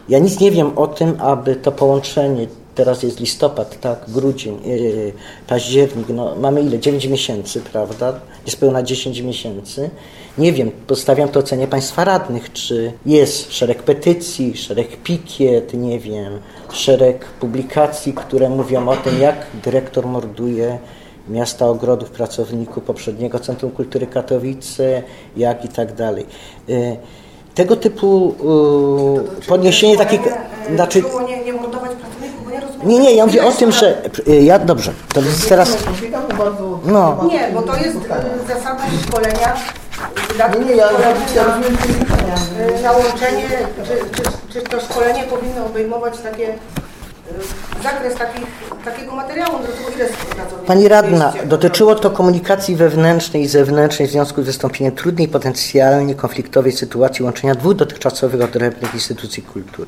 Ja nic nie wiem o tym, aby to połączenie, teraz jest listopad, tak, grudzień, październik, no mamy ile? 9 miesięcy, prawda? Niespełna 10 miesięcy. Nie wiem, postawiam to ocenie Państwa radnych, czy jest szereg petycji, szereg pikiet, nie wiem, szereg publikacji, które mówią o tym, jak dyrektor morduje miasta ogrodów pracowników poprzedniego Centrum Kultury Katowice, jak i tak dalej. Tego typu podniesienie takich... Znaczy, nie mordować pracowników, bo ja rozumiem... Nie, ja mówię o tym, że... Dobrze, to teraz... No. Nie, bo to jest zasada szkolenia. Ja rozumiem na łączenie, czy to szkolenie powinno obejmować zakres takiego materiału, ile pracowników? Pani radna, dotyczyło to komunikacji wewnętrznej i zewnętrznej w związku z wystąpieniem trudnej, potencjalnie konfliktowej sytuacji łączenia dwóch dotychczasowych odrębnych instytucji kultury.